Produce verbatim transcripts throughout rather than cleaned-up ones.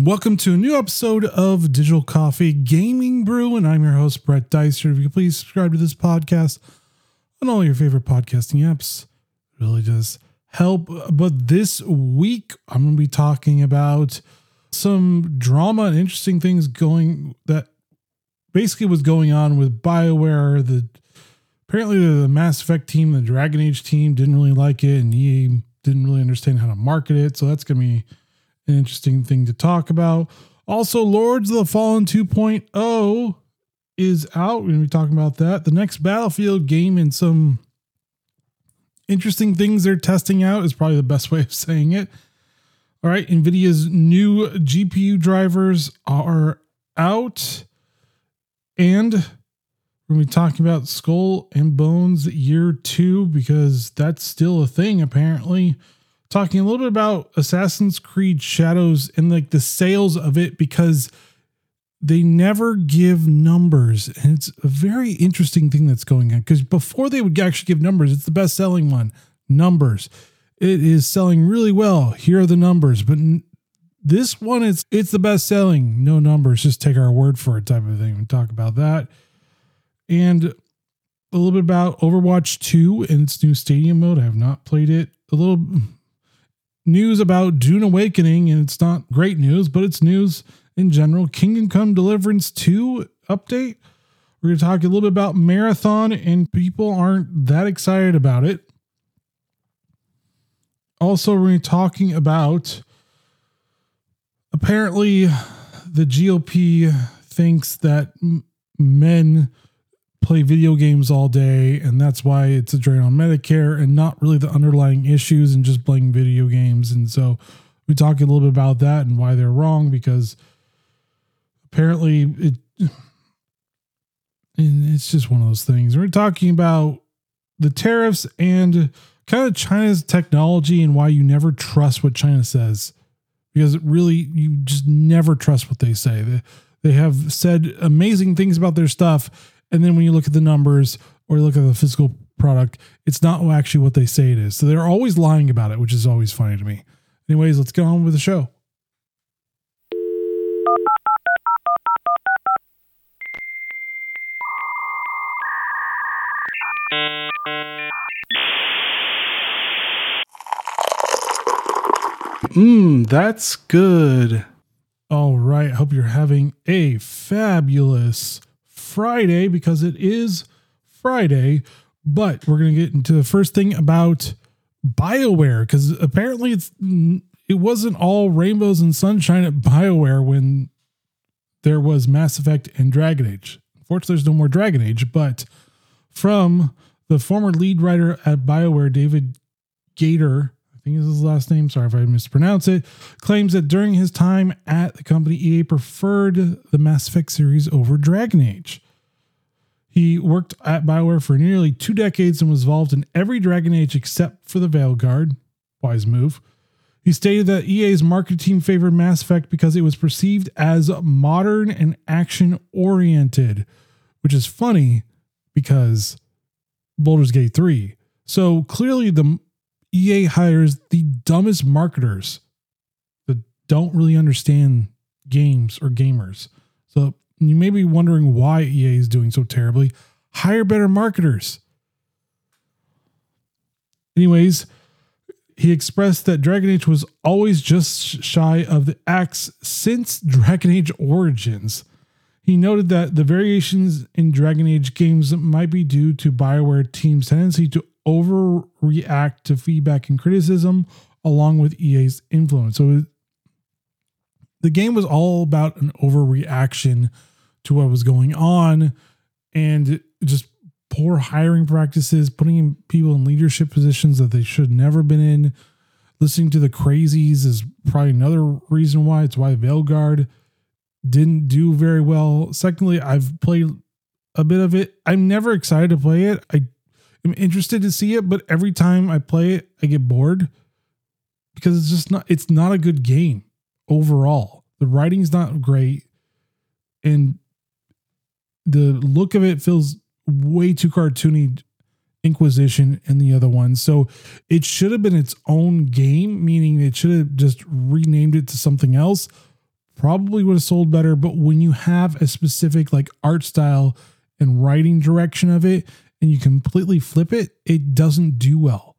Welcome to a new episode of Digital Coffee Gaming Brew, and I'm your host, Brett Dicer. If you could please subscribe to this podcast on all your favorite podcasting apps, it really does help. But this week, I'm going to be talking about some drama and interesting things going that basically was going on with BioWare. The apparently the Mass Effect team, the Dragon Age team, didn't really like it, and E A didn't really understand how to market it. So that's going to be an interesting thing to talk about. Also, Lords of the Fallen two point oh is out. We're going to be talking about that. The next Battlefield game and some interesting things they're testing out is probably the best way of saying it. All right, NVIDIA's new G P U drivers are out. And we're going to be talking about Skull and Bones Year two because that's still a thing, apparently. Talking a little bit about Assassin's Creed Shadows and like the sales of it, because they never give numbers. And it's a very interesting thing that's going on, because before they would actually give numbers, it's the best selling one. Numbers. It is selling really well. Here are the numbers. But this one is, it's the best selling. No numbers. Just take our word for it type of thing. We'll talk about that. And a little bit about Overwatch two and its new stadium mode. I have not played it. A little news about Dune Awakening, and it's not great news, but it's news in general. Kingdom Come Deliverance two update. We're going to talk a little bit about Marathon, and people aren't that excited about it. Also, we're going to be talking about apparently the G O P thinks that m- men play video games all day, and that's why it's a drain on Medicare, and not really the underlying issues and just playing video games. And so we talk a little bit about that and why they're wrong, because apparently it and it's just one of those things. We're talking about the tariffs and kind of China's technology and why you never trust what China says, because it really, you just never trust what they say. They, they have said amazing things about their stuff, and then when you look at the numbers or look at the physical product, it's not actually what they say it is. So they're always lying about it, which is always funny to me. Anyways, let's get on with the show. Mmm, that's good. All right. I hope you're having a fabulous Friday, because it is Friday. But we're going to get into the first thing about BioWare, because apparently it's it wasn't all rainbows and sunshine at BioWare when there was Mass Effect and Dragon Age. Unfortunately, there's no more Dragon Age, but from the former lead writer at BioWare, David Gator, I think is his last name, sorry if I mispronounce it, claims that during his time at the company, E A preferred the Mass Effect series over Dragon Age. He worked at BioWare for nearly two decades and was involved in every Dragon Age except for the Veilguard. Wise move. He stated that E A's marketing team favored Mass Effect because it was perceived as modern and action-oriented, which is funny because Baldur's Gate three. So clearly the E A hires the dumbest marketers that don't really understand games or gamers. So you may be wondering why E A is doing so terribly. Hire better marketers. Anyways, he expressed that Dragon Age was always just shy of the axe since Dragon Age Origins. He noted that the variations in Dragon Age games might be due to BioWare team's tendency to overreact to feedback and criticism, along with E A's influence. So the game was all about an overreaction to what was going on, and just poor hiring practices, putting people in leadership positions that they should never been in. Listening to the crazies is probably another reason why. It's why Veilguard didn't do very well. Secondly, I've played a bit of it. I'm never excited to play it. I am interested to see it, but every time I play it, I get bored because it's just not, it's not a good game overall. The writing's not great, and the look of it feels way too cartoony, Inquisition and the other one. So it should have been its own game, meaning it should have just renamed it to something else. probably would have sold better. But when you have a specific like art style and writing direction of it, and you completely flip it, it doesn't do well.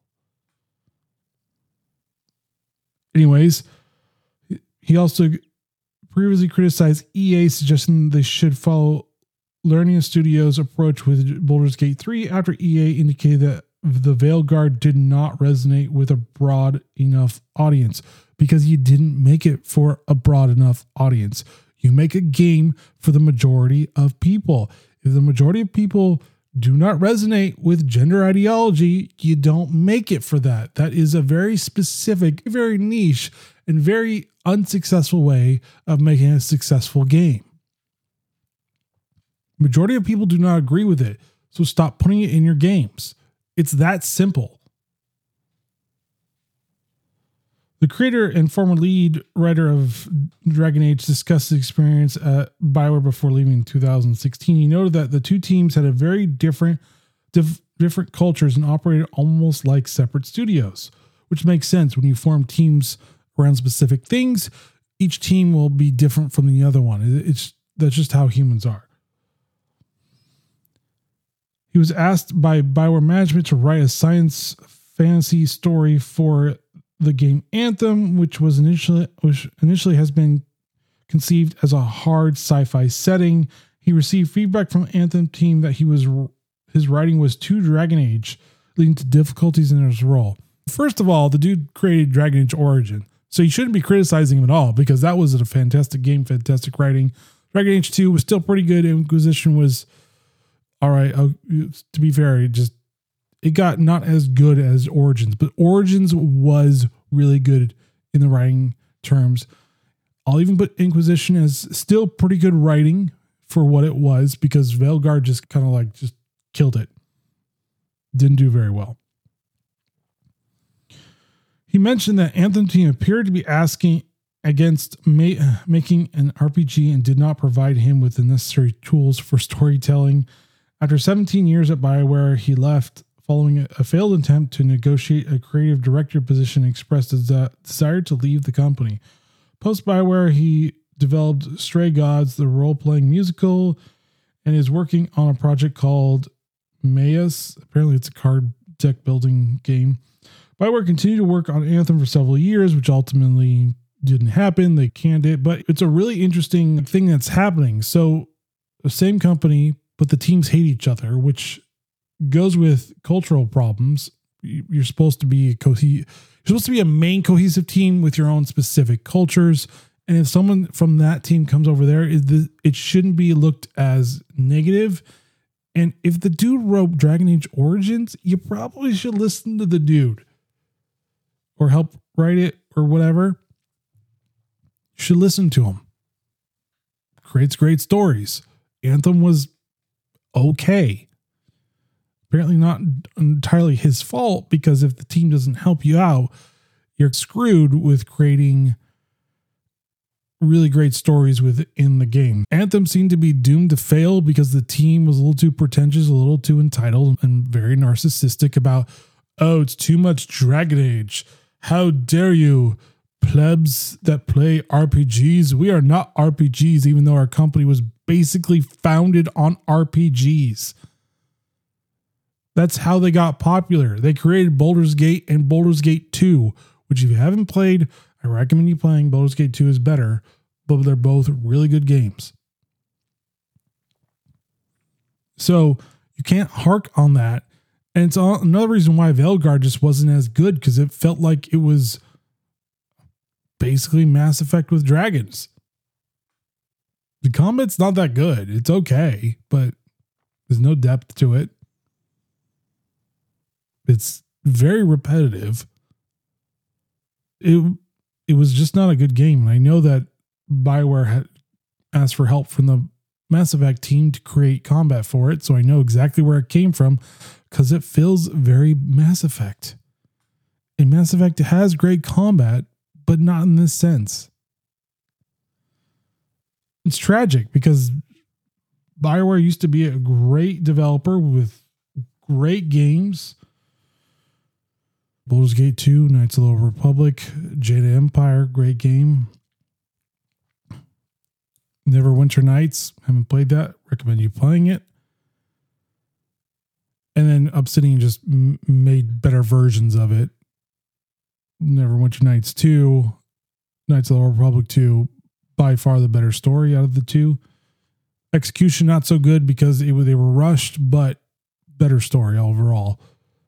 Anyways, he also previously criticized E A, suggesting they should follow Learning Studios' approach with Baldur's Gate three after E A indicated that the Veilguard did not resonate with a broad enough audience, because you didn't make it for a broad enough audience. You make a game for the majority of people. If the majority of people do not resonate with gender ideology, you don't make it for that. That is a very specific, very niche, and very unsuccessful way of making a successful game. Majority of people do not agree with it, so stop putting it in your games. It's that simple. The creator and former lead writer of Dragon Age discussed his experience at BioWare before leaving in two thousand sixteen. He noted that the two teams had a very different, diff, different cultures and operated almost like separate studios, which makes sense. When you form teams around specific things, each team will be different from the other one. It's that's just how humans are. He was asked by BioWare management to write a science fantasy story for the game Anthem, which was initially which initially has been conceived as a hard sci-fi setting. He received feedback from Anthem team that he was his writing was too Dragon Age, leading to difficulties in his role. First of all, the dude created Dragon Age Origin, so you shouldn't be criticizing him at all, because that was a fantastic game, fantastic writing. Dragon Age two was still pretty good. Inquisition was all right. Uh, to be fair, it just it got not as good as Origins, but Origins was really good in the writing terms. I'll even put Inquisition as still pretty good writing for what it was, because Veilguard just kind of like just killed it. Didn't do very well. He mentioned that Anthem team appeared to be asking against ma- making an R P G and did not provide him with the necessary tools for storytelling. After seventeen years at BioWare, he left following a failed attempt to negotiate a creative director position and expressed his uh, desire to leave the company. Post BioWare, he developed Stray Gods, the role-playing musical, and is working on a project called Mayas. Apparently it's a card deck building game. BioWare continued to work on Anthem for several years, which ultimately didn't happen. They canned it, but it's a really interesting thing that's happening. So the same company, but the teams hate each other, which goes with cultural problems. You're supposed to be a co- you're supposed to be a main cohesive team with your own specific cultures. And if someone from that team comes over there, it shouldn't be looked as negative. And if the dude wrote Dragon Age Origins, you probably should listen to the dude or help write it or whatever. You should listen to him. Creates great stories. Anthem was okay. Apparently not entirely his fault, because if the team doesn't help you out, you're screwed with creating really great stories within the game. Anthem seemed to be doomed to fail because the team was a little too pretentious, a little too entitled, and very narcissistic about, oh, it's too much Dragon Age. How dare you, plebs that play R P Gs? We are not R P Gs, even though our company was basically founded on R P Gs. That's how they got popular. They created Baldur's Gate and Baldur's Gate two, which if you haven't played, I recommend you playing. Baldur's Gate two is better, but they're both really good games. So you can't hark on that. And it's another reason why Veilguard just wasn't as good, because it felt like it was basically Mass Effect with dragons. The combat's not that good. It's okay, but there's no depth to it. It's very repetitive. It it was just not a good game. And I know that BioWare had asked for help from the Mass Effect team to create combat for it, so I know exactly where it came from, because it feels very Mass Effect. And Mass Effect has great combat, but not in this sense. It's tragic, because BioWare used to be a great developer with great games. Baldur's Gate two, Knights of the Old Republic, Jedi Empire, great game. Neverwinter Nights, haven't played that. Recommend you playing it. And then Obsidian just m- made better versions of it. Neverwinter Nights two, Knights of the Old Republic two, by far the better story out of the two. Execution not so good because it, they were rushed, but better story overall.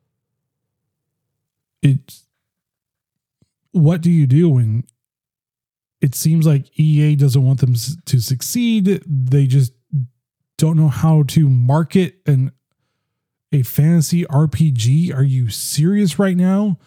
It's what do you do when it seems like E A doesn't want them to succeed? They just don't know how to market an a fantasy R P G. Are you serious right now?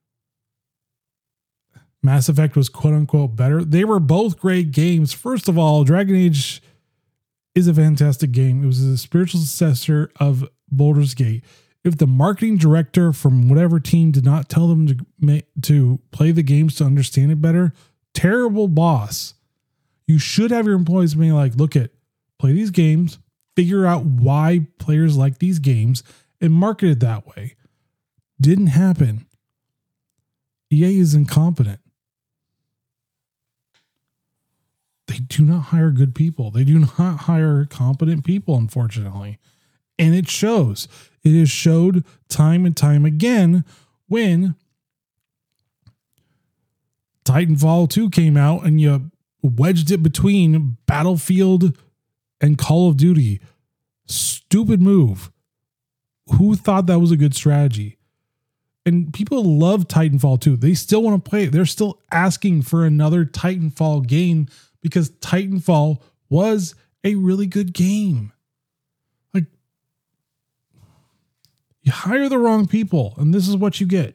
Mass Effect was quote unquote better. They were both great games. First of all, Dragon Age is a fantastic game. It was a spiritual successor of Baldur's Gate. If the marketing director from whatever team did not tell them to make, to play the games to understand it better, terrible boss. You should have your employees being like, look at, play these games, figure out why players like these games, and market it that way. Didn't happen. E A is incompetent. They do not hire good people. They do not hire competent people, unfortunately. And it shows. It is showed time and time again when Titanfall two came out and you wedged it between Battlefield and Call of Duty. Stupid move. Who thought that was a good strategy? And people love Titanfall two. They still want to play it. They're still asking for another Titanfall game because Titanfall was a really good game. Like, you hire the wrong people, and this is what you get.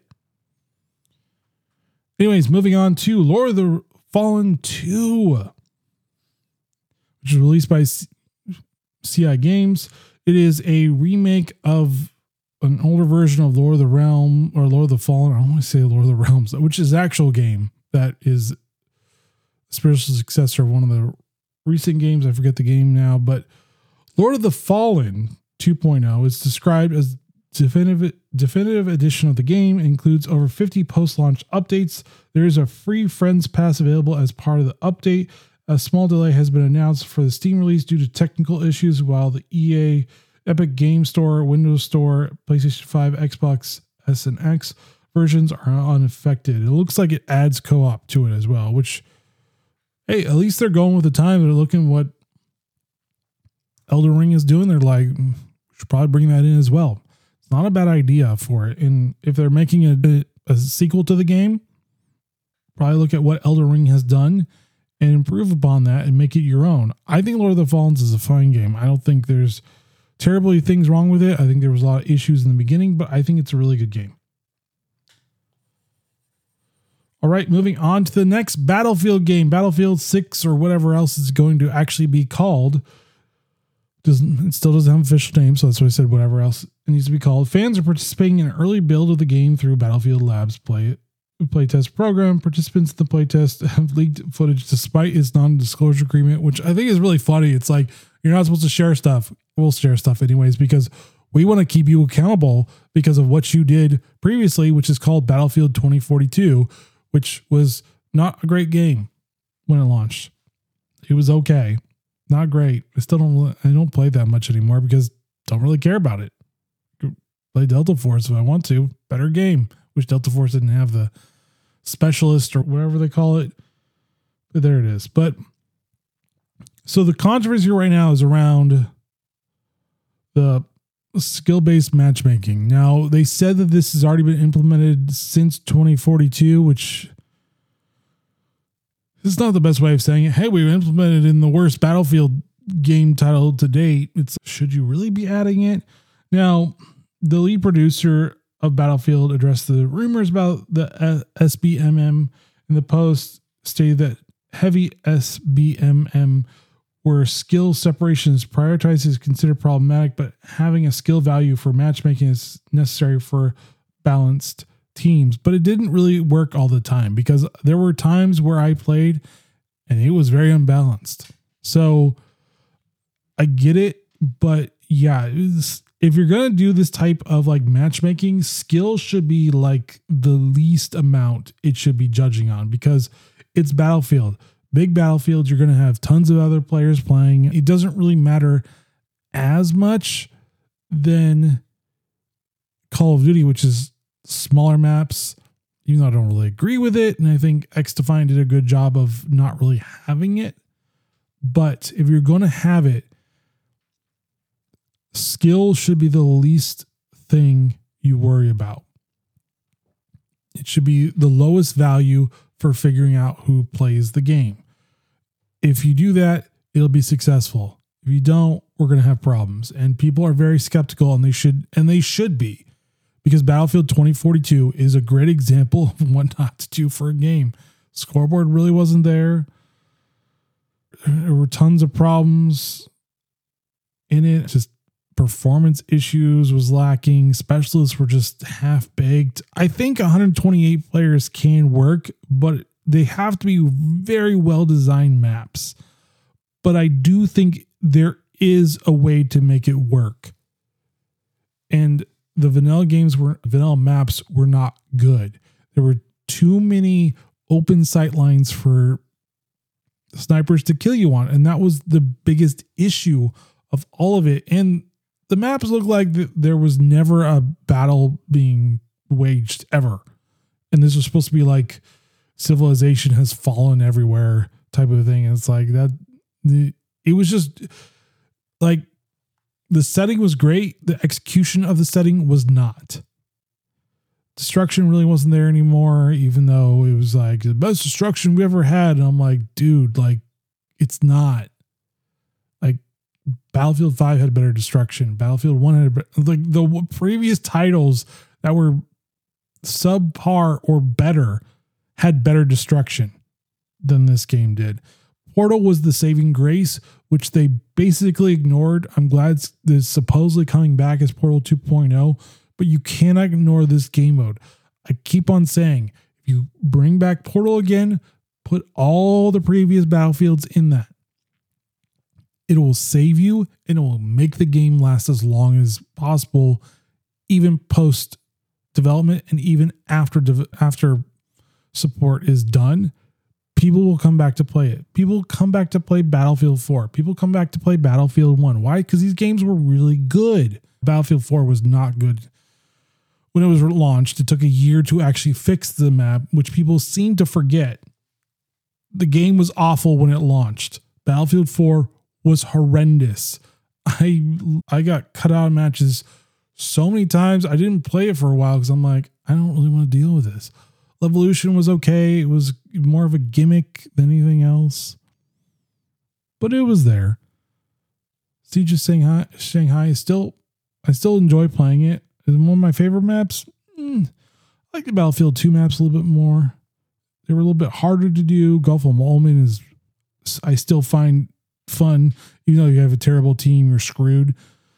Anyways, moving on to Lord of the Fallen two, which is released by C I Games. It is a remake of an older version of Lord of the Realm or Lord of the Fallen. I don't want to say Lord of the Realms, which is the actual game that is a spiritual successor of one of the recent games. I forget the game now, but Lord of the Fallen two point oh is described as definitive definitive edition of the game. It includes over fifty post-launch updates. There is a free Friends Pass available as part of the update. A small delay has been announced for the Steam release due to technical issues, while the E A, Epic Game Store, Windows Store, PlayStation five, Xbox S and X versions are unaffected. It looks like it adds co-op to it as well, which, hey, at least they're going with the time. They're looking what Elden Ring is doing. They're like, we should probably bring that in as well. It's not a bad idea for it. And if they're making a, a sequel to the game, probably look at what Elden Ring has done and improve upon that and make it your own. I think Lord of the Fallen is a fine game. I don't think there's terribly things wrong with it. I think there was a lot of issues in the beginning, but I think it's a really good game. All right, moving on to the next Battlefield game, Battlefield six or whatever else it's going to actually be called. Doesn't it still doesn't have an official name, so that's why I said whatever else it needs to be called. Fans are participating in an early build of the game through Battlefield Labs play playtest program. Participants in the playtest have leaked footage despite its non-disclosure agreement, which I think is really funny. It's like, you're not supposed to share stuff. We'll share stuff anyways because we want to keep you accountable because of what you did previously, which is called Battlefield twenty forty-two, which was not a great game when it launched. It was okay. Not great. I still don't, I don't play that much anymore because I don't really care about it. Play Delta Force if I want to. Better game. Wish Delta Force didn't have the specialist or whatever they call it. But there it is. But so the controversy right now is around the skill-based matchmaking. Now, they said that this has already been implemented since twenty forty-two, which is not the best way of saying it. Hey, we implemented it in the worst Battlefield game title to date. It's, should you really be adding it? Now, the lead producer of Battlefield addressed the rumors about the S B M M in the post, stated that heavy S B M M where skill separation is prioritized is considered problematic, but having a skill value for matchmaking is necessary for balanced teams. But it didn't really work all the time because there were times where I played and it was very unbalanced. So I get it, but yeah, it was, if you're going to do this type of like matchmaking, skill should be like the least amount it should be judging on because it's Battlefield. big battlefields. You're going to have tons of other players playing. It doesn't really matter as much than Call of Duty, which is smaller maps, even though I don't really agree with it. And I think XDefiant did a good job of not really having it. But if you're going to have it, skill should be the least thing you worry about. It should be the lowest value for figuring out who plays the game. If you do that, it'll be successful. If you don't, we're going to have problems. And people are very skeptical, and they should and they should be, because Battlefield twenty forty-two is a great example of what not to do for a game. Scoreboard really wasn't there. There were tons of problems in it. Just performance issues was lacking. Specialists were just half-baked. I think one hundred twenty-eight players can work, but they have to be very well-designed maps. But I do think there is a way to make it work. And the vanilla games were, vanilla maps were not good. There were too many open sight lines for snipers to kill you on. And that was the biggest issue of all of it. And the maps look like th- there was never a battle being waged ever. And this was supposed to be like civilization has fallen everywhere type of thing. And it's like that. The, it was just like the setting was great. The execution of the setting was not. Destruction really wasn't there anymore, even though it was like the best destruction we ever had. And I'm like, dude, like it's not. Like Battlefield five had better destruction. Battlefield one had like the previous titles that were subpar or better had better destruction than this game did. Portal was the saving grace, which they basically ignored. I'm glad it's, it's supposedly coming back as Portal two point oh, but you cannot ignore this game mode. I keep on saying, if you bring back Portal again, put all the previous Battlefields in that. It will save you and it will make the game last as long as possible, even post development and even after de- after support is done. People will come back to play it. People will come back to play Battlefield four. People come back to play Battlefield one. Why? Because these games were really good. Battlefield four was not good when it was launched. It took a year to actually fix the map, which people seem to forget. The game was awful when it launched. Battlefield four was horrendous. I I got cut out of matches so many times. I didn't play it for a while because I'm like, I don't really want to deal with this. Evolution was okay. It was more of a gimmick than anything else, but it was there. Siege of Shanghai, Shanghai is still, I still enjoy playing it. Is it one of my favorite maps? Mm, I like the Battlefield two maps a little bit more. They were a little bit harder to do. Gulf of Omen is, I still find fun. Even though you have a terrible team, you're screwed.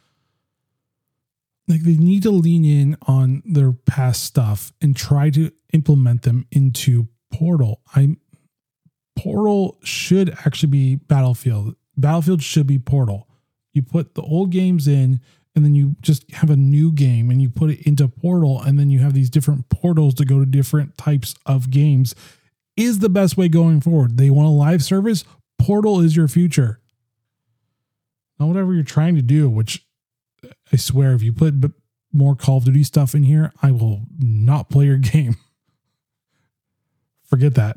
Like they need to lean in on their past stuff and try to implement them into Portal. I Portal should actually be Battlefield. Battlefield should be Portal. You put the old games in and then you just have a new game and you put it into Portal and then you have these different portals to go to different types of games is the best way going forward. They want a live service. Portal is your future. Now, whatever you're trying to do, which I swear, if you put more Call of Duty stuff in here, I will not play your game. Forget that.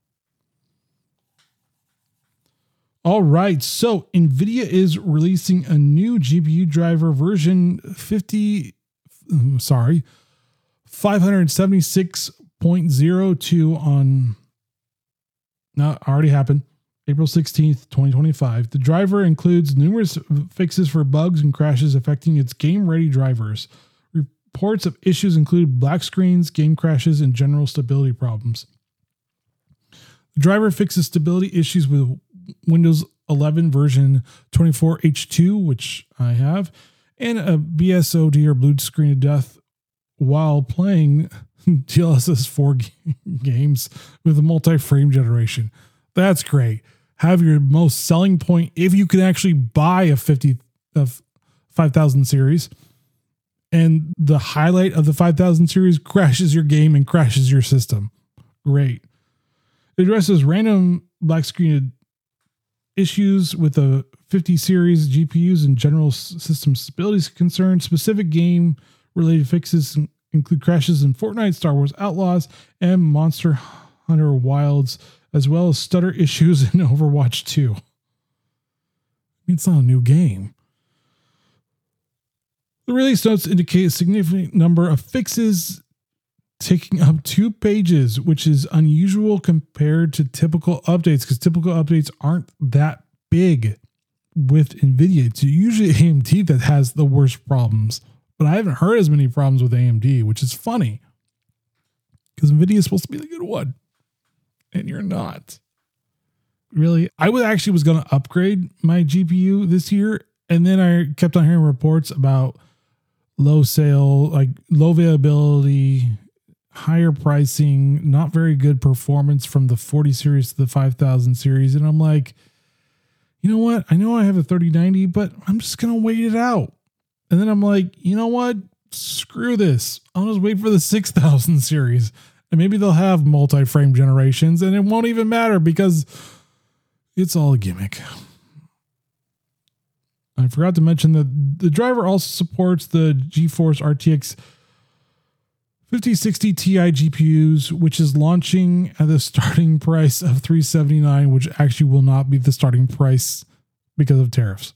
All right. So NVIDIA is releasing a new G P U driver version fifty, sorry, five seventy-six point oh two on, no, already happened. April sixteenth, twenty twenty-five. The driver includes numerous fixes for bugs and crashes affecting its game-ready drivers. Reports of issues include black screens, game crashes, and general stability problems. The driver fixes stability issues with Windows eleven version twenty-four H two, which I have, and a B S O D or blue screen of death while playing D L S S four games with a multi-frame generation. That's great. Have your most selling point if you can actually buy a fifty of five thousand series, and the highlight of the five thousand series crashes your game and crashes your system. Great. It addresses random black screen issues with the fifty series G P Us and general system stability concerns. Specific game related fixes include crashes in Fortnite, Star Wars Outlaws, and Monster Hunter Wilds, as well as stutter issues in Overwatch two. It's not a new game. The release notes indicate a significant number of fixes taking up two pages, which is unusual compared to typical updates, because typical updates aren't that big with NVIDIA. It's usually A M D that has the worst problems, but I haven't heard as many problems with A M D, which is funny because NVIDIA is supposed to be the good one and you're not. Really, I was actually was going to upgrade my G P U this year, and then I kept on hearing reports about low sale, like low availability, higher pricing, not very good performance from the forty series to the five thousand series. And I'm like, you know what? I know I have a thirty ninety, but I'm just going to wait it out. And then I'm like, you know what? Screw this. I'll just wait for the six thousand series. And maybe they'll have multi-frame generations and it won't even matter because it's all a gimmick. I forgot to mention that the driver also supports the GeForce R T X fifty sixty Ti G P Us, which is launching at the starting price of three hundred seventy-nine dollars, which actually will not be the starting price because of tariffs.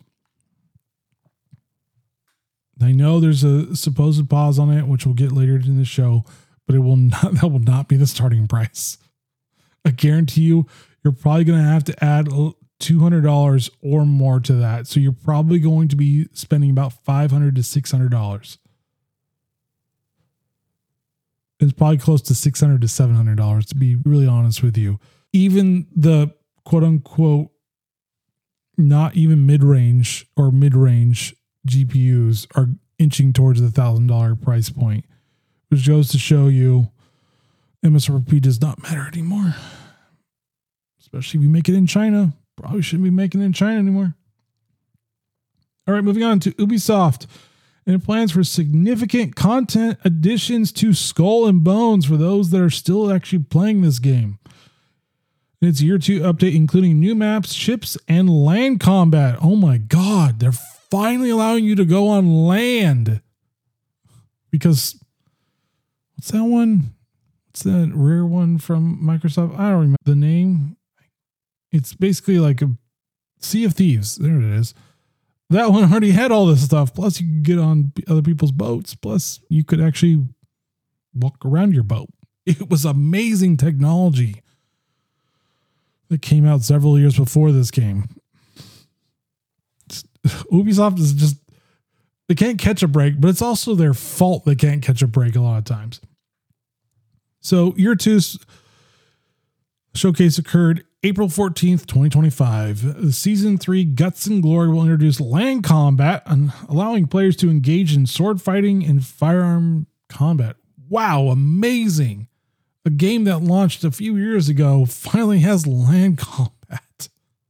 I know there's a supposed pause on it, which we'll get later in the show, but it will not, that will not be the starting price. I guarantee you, you're probably going to have to add two hundred dollars or more to that. So you're probably going to be spending about five hundred dollars to six hundred dollars. It's probably close to six hundred dollars to seven hundred dollars, to be really honest with you. Even the quote unquote, not even mid-range or mid-range G P Us are inching towards the one thousand dollars price point, which goes to show you M S R P does not matter anymore. Especially if you make it in China. Probably shouldn't be making it in China anymore. All right, moving on to Ubisoft. And it plans for significant content additions to Skull and Bones for those that are still actually playing this game. And it's a year two update, including new maps, ships, and land combat. Oh my God, they're finally allowing you to go on land. Because, what's that one? What's that rare one from Microsoft? I don't remember the name. It's basically like a Sea of Thieves. There it is. That one already had all this stuff. Plus, you could get on other people's boats. Plus, you could actually walk around your boat. It was amazing technology that came out several years before this game. Ubisoft is just, they can't catch a break, but it's also their fault they can't catch a break a lot of times. So, year two showcase occurred April fourteenth, twenty twenty-five. The Season three Guts and Glory will introduce land combat, and allowing players to engage in sword fighting and firearm combat. Wow, amazing. A game that launched a few years ago finally has land combat.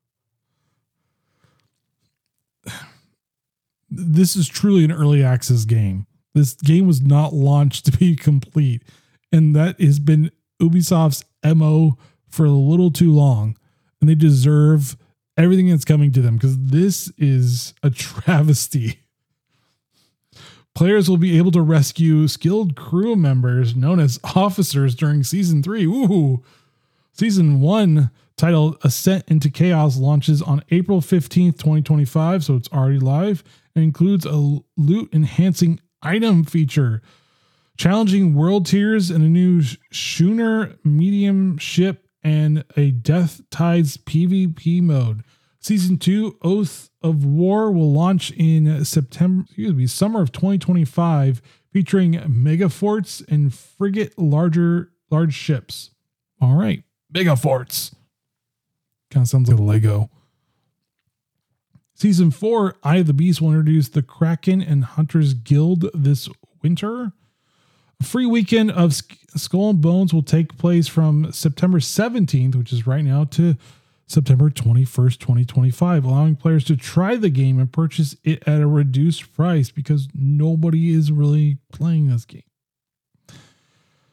This is truly an early access game. This game was not launched to be complete, and that has been Ubisoft's M O for a little too long, and they deserve everything that's coming to them because this is a travesty. Players will be able to rescue skilled crew members known as officers during season three. Ooh, season one, titled Ascent into Chaos, launches on April fifteenth, twenty twenty-five. So it's already live and includes a loot enhancing item feature, challenging world tiers, and a new schooner medium ship, and a Death Tides PvP mode. Season two, Oath of War, will launch in September, excuse me, summer of twenty twenty-five, featuring mega forts and frigate larger large ships. All right, mega forts. Kind of sounds like a Lego. Season four, Eye of the Beast, will introduce the Kraken and Hunters Guild this winter. A free weekend of Skull and Bones will take place from September seventeenth, which is right now, to September twenty-first, twenty twenty-five, allowing players to try the game and purchase it at a reduced price because nobody is really playing this game.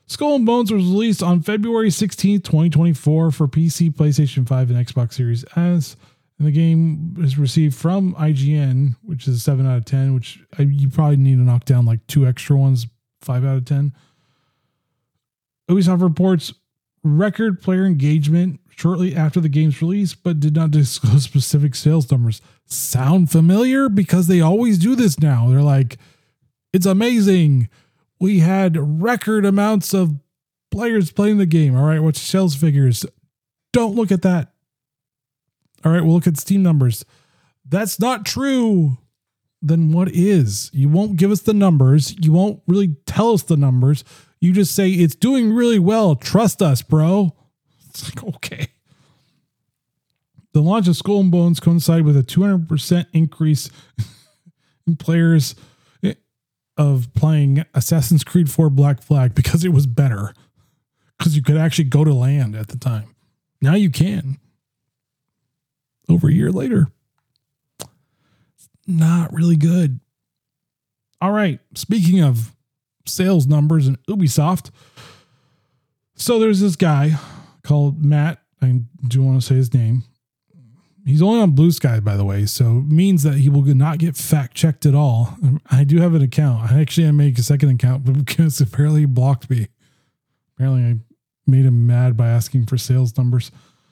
Skull and Bones was released on February sixteenth, twenty twenty-four for P C, PlayStation five, and Xbox Series S. And the game is received from I G N, which is a seven out of ten, which I, you probably need to knock down like two extra ones, five out of ten. Ubisoft reports record player engagement shortly after the game's release, but did not disclose specific sales numbers. Sound familiar? Because they always do this now. They're like, it's amazing. We had record amounts of players playing the game. All right, what's sales figures? Don't look at that. All right, we'll look at Steam numbers. That's not true. Then what is? You won't give us the numbers. You won't really tell us the numbers. You just say it's doing really well. Trust us, bro. It's like, okay. The launch of Skull and Bones coincided with a two hundred percent increase in players of playing Assassin's Creed four Black Flag because it was better. Because you could actually go to land at the time. Now you can. Over a year later. Not really good. All right. Speaking of sales numbers and Ubisoft. So there's this guy called Matt. I do want to say his name. He's only on Blue Sky, by the way, so it means that he will not get fact checked at all. I do have an account. I actually make a second account, but because apparently he blocked me. Apparently I made him mad by asking for sales numbers.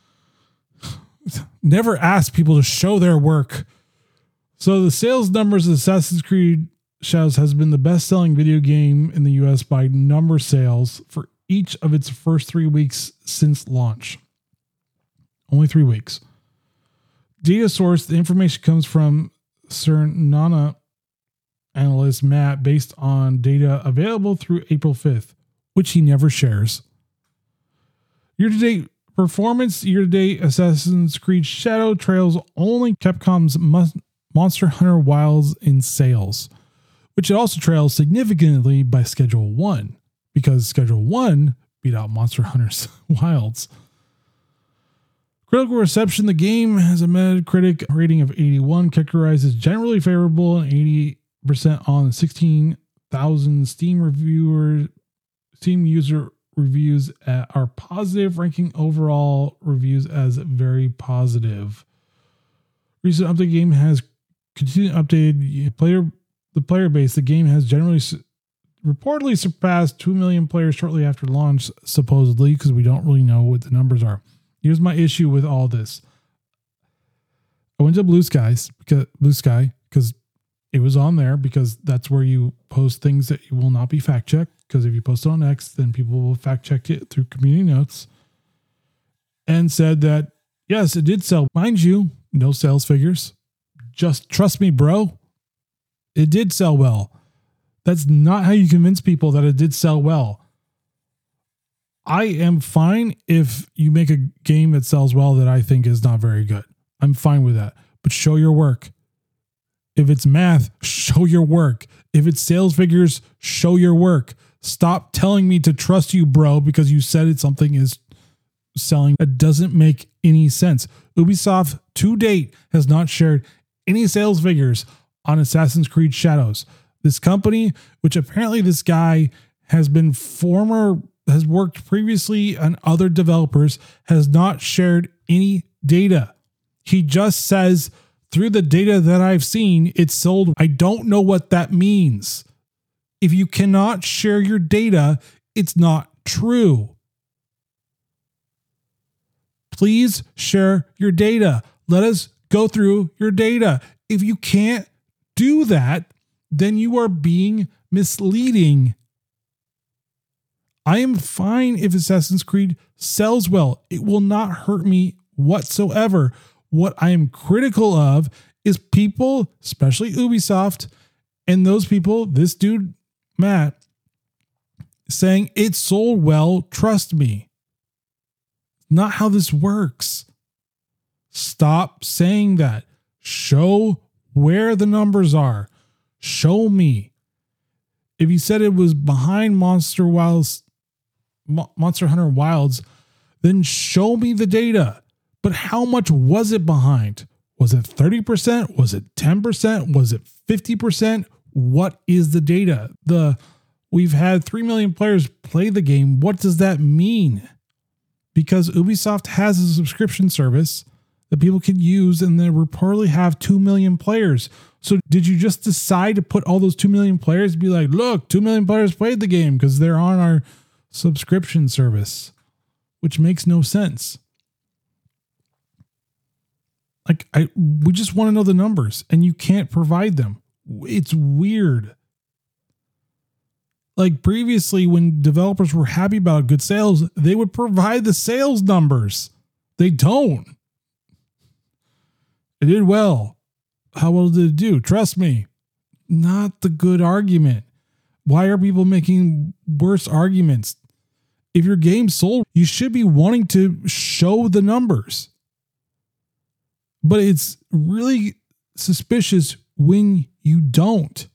Never ask people to show their work. So the sales numbers of Assassin's Creed Shadows has been the best-selling video game in the U S by number sales for each of its first three weeks since launch. Only three weeks. Data source, the information comes from Cernana analyst Matt based on data available through April fifth, which he never shares. Year-to-date performance, year-to-date Assassin's Creed Shadow trails only Capcom's Monster Hunter Wilds in sales, which it also trails significantly by Schedule one, because Schedule one beat out Monster Hunter Wilds. Critical reception, the game has a Metacritic rating of eighty-one, characterized as generally favorable and eighty percent on sixteen thousand Steam reviewer, Steam user reviews are positive, ranking overall reviews as very positive. Recent update game has continued updated player the player base. The game has generally reportedly surpassed two million players shortly after launch, supposedly, because we don't really know what the numbers are. Here's my issue with all this. I went to Blue Skies because Blue Sky because it was on there, because that's where you post things that you will not be fact checked. Because if you post it on X, then people will fact check it through community notes. And said that yes, it did sell. Mind you, no sales figures. Just trust me, bro. It did sell well. That's not how you convince people that it did sell well. I am fine if you make a game that sells well that I think is not very good. I'm fine with that. But show your work. If it's math, show your work. If it's sales figures, show your work. Stop telling me to trust you, bro, because you said it something is selling. It doesn't make any sense. Ubisoft to date has not shared any sales figures on Assassin's Creed Shadows. This company, which apparently this guy has been former has worked previously on other developers, has not shared any data. He just says, through the data that I've seen, it's sold. I don't know what that means. If you cannot share your data, it's not true. Please share your data. Let us go through your data. If you can't do that, then you are being misleading. I am fine if Assassin's Creed sells well. It will not hurt me whatsoever. What I am critical of is people, especially Ubisoft, and those people, this dude, Matt, saying it sold well, trust me. Not how this works. Stop saying that. Show where the numbers are. Show me. If you said it was behind Monster Wilds, Monster Hunter Wilds, then show me the data. But how much was it behind? Was it thirty percent? Was it ten percent? Was it fifty percent? What is the data? The We've had three million players play the game. What does that mean? Because Ubisoft has a subscription service that people can use, and they reportedly have two million players. So did you just decide to put all those two million players and be like, look, two million players played the game because they're on our subscription service, which makes no sense. Like, I, we just want to know the numbers, and you can't provide them. It's weird. Like previously, when developers were happy about good sales, they would provide the sales numbers. They don't. It did well. How well did it do? Trust me, not the good argument. Why are people making worse arguments? If your game sold, you should be wanting to show the numbers. But it's really suspicious when you don't.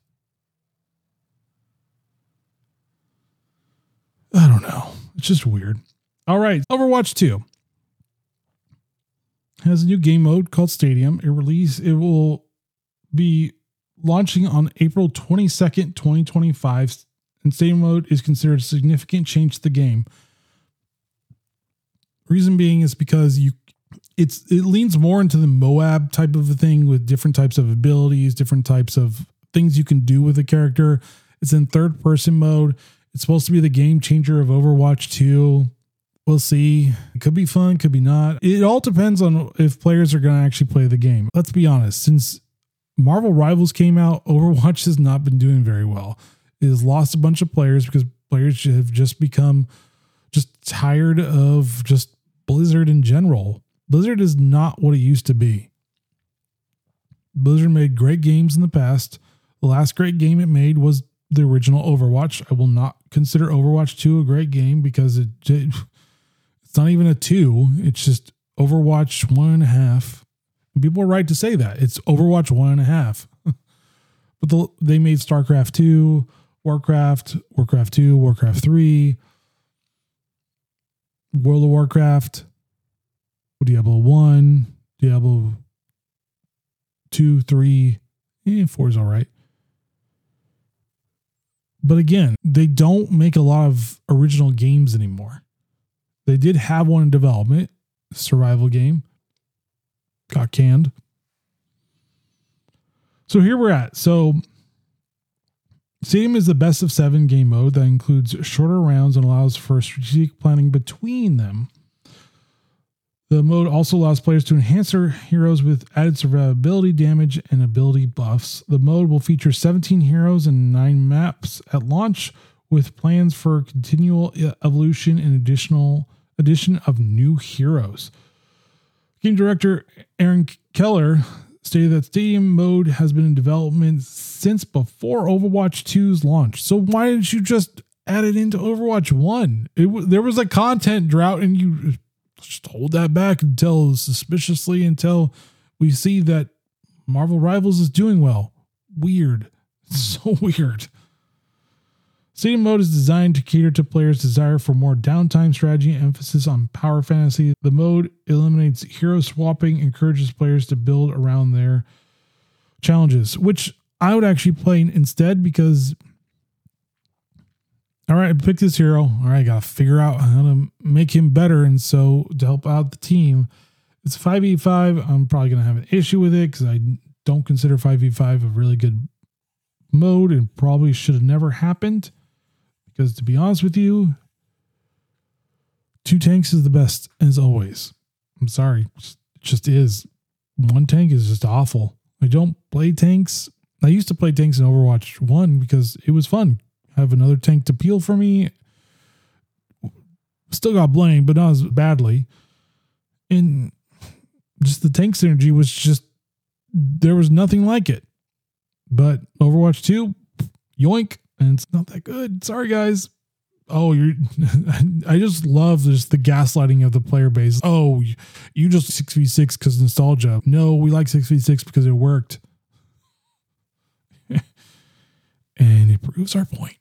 I don't know. It's just weird. All right. Overwatch two has a new game mode called Stadium. It release it will be launching on April twenty-second, twenty twenty-five. And Stadium mode is considered a significant change to the game. Reason being is because you it's it leans more into the MOAB type of a thing with different types of abilities, different types of things you can do with a character. It's in third person mode. It's supposed to be the game changer of Overwatch two. We'll see. It could be fun, could be not. It all depends on if players are going to actually play the game. Let's be honest. Since Marvel Rivals came out, Overwatch has not been doing very well. It has lost a bunch of players because players have just become just tired of just Blizzard in general. Blizzard is not what it used to be. Blizzard made great games in the past. The last great game it made was the original Overwatch. I will not consider Overwatch two a great game because it, it it's not even a two. It's just Overwatch one and a half. And people are right to say that. It's Overwatch one and a half. But the, they made StarCraft two, Warcraft, Warcraft two, Warcraft three, World of Warcraft, Diablo one, Diablo two, three, eh, four is all right. But again, they don't make a lot of original games anymore. They did have one in development, survival game, got canned. So here we're at. So Stadium is the best of seven game mode that includes shorter rounds and allows for strategic planning between them. The mode also allows players to enhance their heroes with added survivability, damage, and ability buffs. The mode will feature seventeen heroes and nine maps at launch, with plans for continual evolution and additional addition of new heroes. Game director Aaron Keller stated that Stadium mode has been in development since before Overwatch two's launch. So why didn't you just add it into Overwatch one? It w- there was a content drought, and you just hold that back until suspiciously until we see that Marvel Rivals is doing well. Weird. So weird. Stadium mode is designed to cater to players' desire for more downtime strategy and emphasis on power fantasy. The mode eliminates hero swapping, encourages players to build around their challenges, which I would actually play instead because, all right, I picked this hero. All right, I got to figure out how to make him better. And so to help out the team, it's five v five. I'm probably going to have an issue with it because I don't consider five v five a really good mode and probably should have never happened. Because to be honest with you, two tanks is the best as always. I'm sorry. It just is. One tank is just awful. I don't play tanks. I used to play tanks in Overwatch one because it was fun. Have another tank to peel for me. Still got blamed, but not as badly. And just the tank synergy was just, there was nothing like it. But Overwatch two, yoink. And it's not that good. Sorry, guys. Oh, you're. I just love just the gaslighting of the player base. Oh, you just six v six because nostalgia. No, we like six v six because it worked. And it proves our point.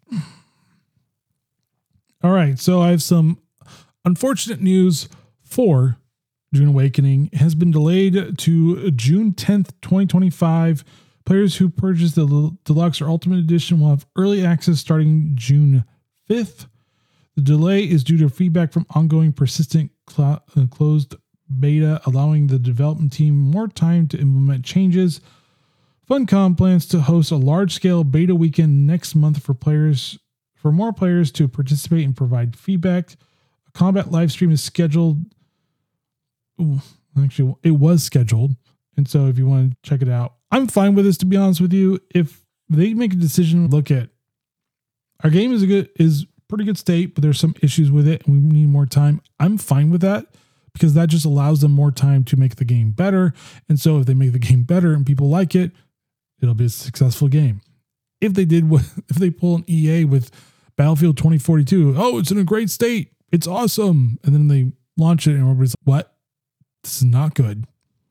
All right. So I have some unfortunate news for Dune Awakening. It has been delayed to June tenth, twenty twenty-five. Players who purchase the Deluxe or Ultimate Edition will have early access starting June fifth. The delay is due to feedback from ongoing persistent cl- uh, closed beta, allowing the development team more time to implement changes. Funcom plans to host a large-scale beta weekend next month for players, for more players to participate and provide feedback. A combat live stream is scheduled. Ooh, actually, it was scheduled, and so if you want to check it out, I'm fine with this. To be honest with you, if they make a decision, look at our game is a good is pretty good state, but there's some issues with it, and we need more time. I'm fine with that, because that just allows them more time to make the game better. And so if they make the game better and people like it, it'll be a successful game. If they did what, if they pull an E A with Battlefield twenty forty-two, oh, it's in a great state, it's awesome, and then they launch it and everybody's like, what? This is not good.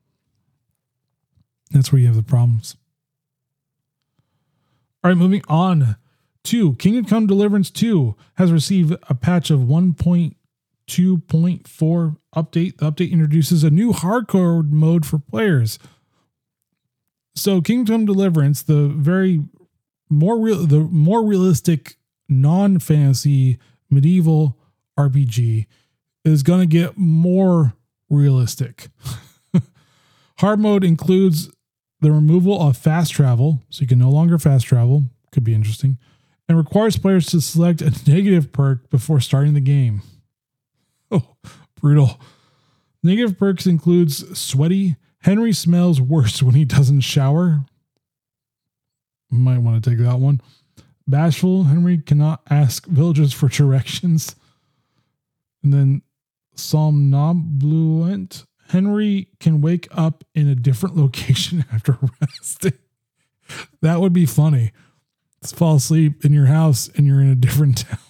That's where you have the problems. All right, moving on to Kingdom Come Deliverance two has received a patch of one point two point four update. The update introduces a new hardcore mode for players. So Kingdom Come Deliverance, the very more real, the more realistic non-fantasy medieval R P G, is going to get more realistic. Hard mode includes the removal of fast travel, so you can no longer fast travel. Could be interesting. And requires players to select a negative perk before starting the game. Oh, brutal. Negative perks includes sweaty. Henry smells worse when he doesn't shower. Might want to take that one. Bashful. Henry cannot ask villagers for directions. And then somnambulant. Henry can wake up in a different location after resting. That would be funny. Just fall asleep in your house and you're in a different town.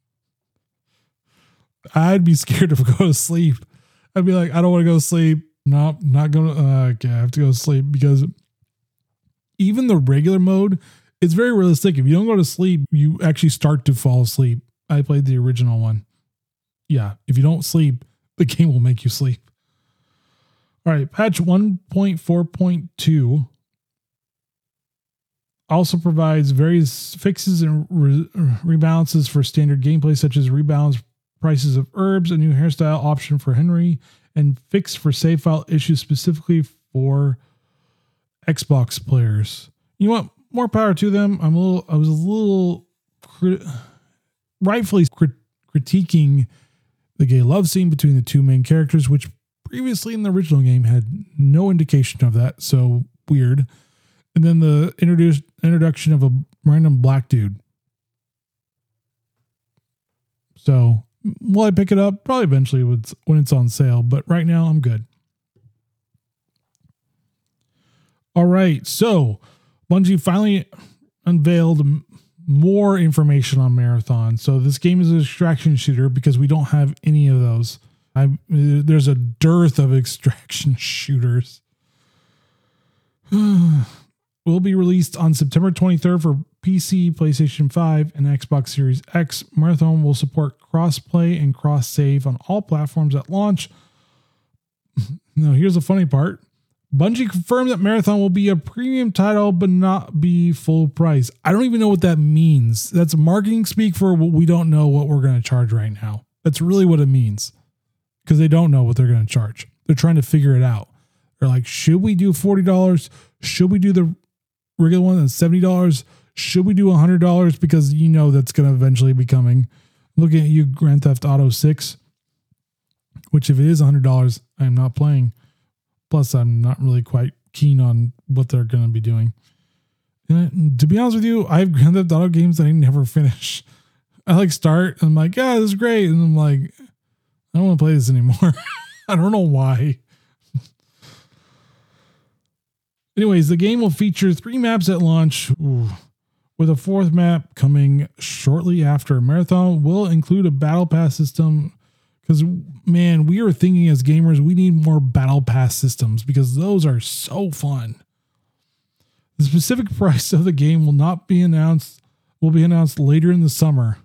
I'd be scared to go to sleep. I'd be like, I don't want to go to sleep. No, not going to. Uh, okay, I have to go to sleep, because even the regular mode, it's very realistic. If you don't go to sleep, you actually start to fall asleep. I played the original one. Yeah, if you don't sleep, the game will make you sleep. All right, patch one point four point two also provides various fixes and re- rebalances for standard gameplay, such as rebalance prices of herbs, a new hairstyle option for Henry, and fix for save file issues specifically for Xbox players. You want more power to them. I'm a little, I was a little crit- rightfully crit- critiquing the gay love scene between the two main characters, which previously in the original game had no indication of that. So weird. And then the introduced introduction of a random black dude. So will I pick it up? Probably eventually when it's on sale, but right now I'm good. All right. So Bungie finally unveiled more information on Marathon. So this game is an extraction shooter, because we don't have any of those. I, there's a dearth of extraction shooters. Will be released on September twenty-third for P C, PlayStation five, and Xbox Series X. Marathon will support cross-play and cross-save on all platforms at launch. Now, here's the funny part. Bungie confirmed that Marathon will be a premium title, but not be full price. I don't even know what that means. That's marketing speak for what we don't know what we're going to charge right now. That's really what it means, because they don't know what they're going to charge. They're trying to figure it out. They're like, should we do forty dollars? Should we do the regular one that's seventy dollars? Should we do one hundred dollars? Because you know that's going to eventually be coming. Looking at you, Grand Theft Auto six, which if it is one hundred dollars, I'm not playing. Plus, I'm not really quite keen on what they're going to be doing. And to be honest with you, I have Grand Theft Auto games that I never finish. I like start, and I'm like, yeah, this is great. And I'm like, I don't want to play this anymore. I don't know why. Anyways, the game will feature three maps at launch, ooh, with a fourth map coming shortly after. Marathon will include a battle pass system, because, man, we are thinking as gamers, we need more battle pass systems, because those are so fun. The specific price of the game will not be announced, will be announced later in the summer.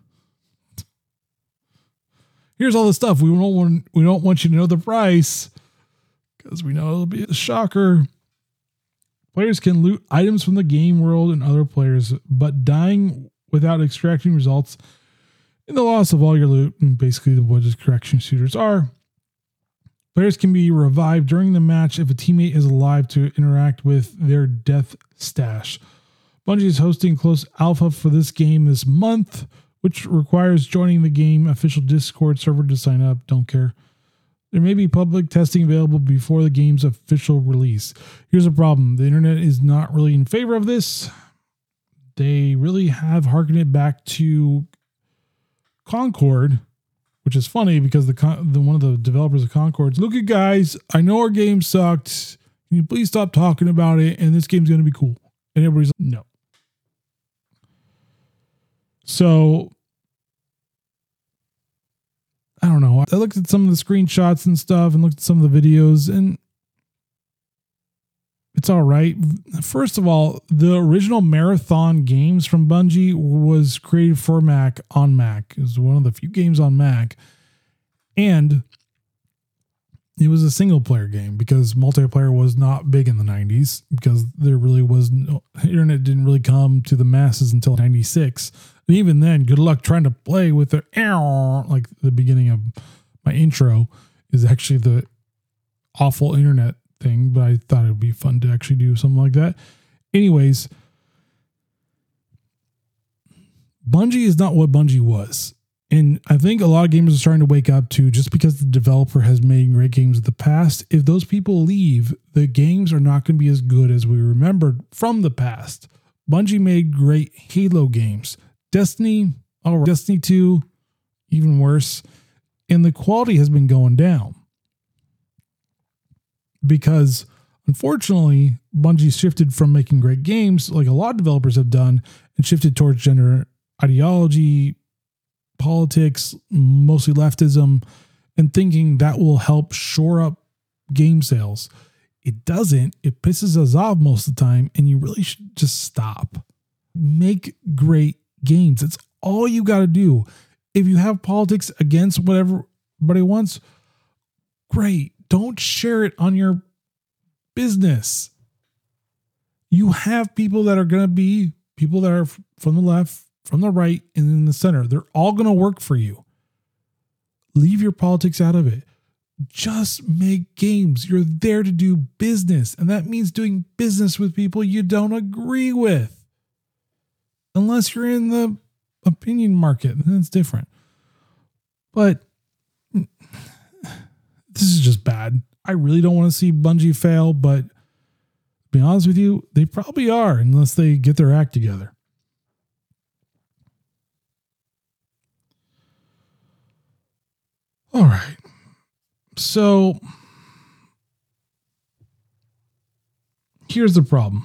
Here's all the stuff. We don't want, we don't want you to know the price, because we know it'll be a shocker. Players can loot items from the game world and other players, but dying without extracting results in the loss of all your loot, and basically what extraction shooters are. Players can be revived during the match if a teammate is alive to interact with their death stash. Bungie is hosting close alpha for this game this month, which requires joining the game official Discord server to sign up. Don't care. There may be public testing available before the game's official release. Here's a problem. The internet is not really in favor of this. They really have harkened it back to Concord, which is funny because the, the one of the developers of Concord's, look at guys, I know our game sucked. Can you please stop talking about it? And this game's going to be cool. And everybody's like, no. So I don't know. I looked at some of the screenshots and stuff and looked at some of the videos, and it's all right. First of all, the original Marathon games from Bungie was created for Mac on Mac. It was one of the few games on Mac. And it was a single player game because multiplayer was not big in the nineties because there really was no internet didn't really come to the masses until ninety-six. And even then, good luck trying to play with the like the beginning of my intro is actually the awful internet thing, but I thought it would be fun to actually do something like that. Anyways, Bungie is not what Bungie was. And I think a lot of gamers are starting to wake up to, just because the developer has made great games in the past, if those people leave, the games are not going to be as good as we remembered from the past. Bungie made great Halo games. Destiny, all right. Destiny two, even worse. And the quality has been going down. Because, unfortunately, Bungie shifted from making great games, like a lot of developers have done, and shifted towards gender ideology, politics, mostly leftism, and thinking that will help shore up game sales. It doesn't. It pisses us off most of the time, and you really should just stop. Make great games. It's all you got to do. If you have politics against whatever everybody wants, great. Don't share it on your business. You have people that are going to be people that are from the left, from the right, and in the center. They're all going to work for you. Leave your politics out of it. Just make games. You're there to do business, and that means doing business with people you don't agree with. Unless you're in the opinion market, then it's different. But this is just bad. I really don't want to see Bungie fail, but to be honest with you, they probably are unless they get their act together. All right. So here's the problem.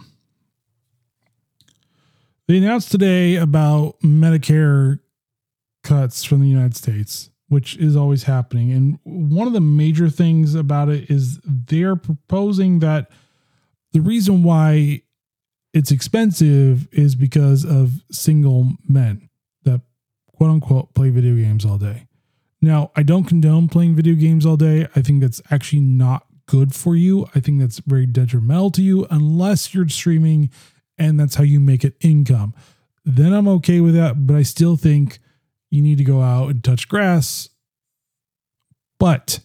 They announced today about Medicare cuts from the United States, which is always happening. And one of the major things about it is they're proposing that the reason why it's expensive is because of single men that, quote unquote, play video games all day. Now, I don't condone playing video games all day. I think that's actually not good for you. I think that's very detrimental to you unless you're streaming and that's how you make it income. Then I'm okay with that, but I still think you need to go out and touch grass. But